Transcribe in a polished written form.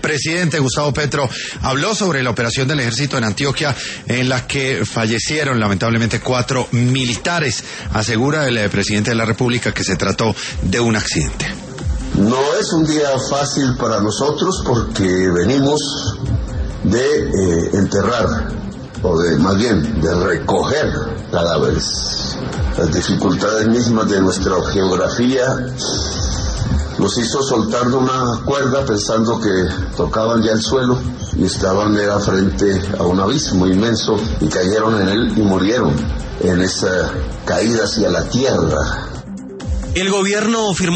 presidente Gustavo Petro habló sobre la operación del ejército en Antioquia en la que fallecieron lamentablemente 4 militares. Asegura el presidente de la República que se trató de un accidente. No es un día fácil para nosotros porque venimos de enterrar, o de más bien de recoger cadáveres. Las dificultades mismas de nuestra geografía nos hizo soltar de una cuerda pensando que tocaban ya el suelo y estaban frente a un abismo inmenso y cayeron en él y murieron en esa caída hacia la tierra. El gobierno firmó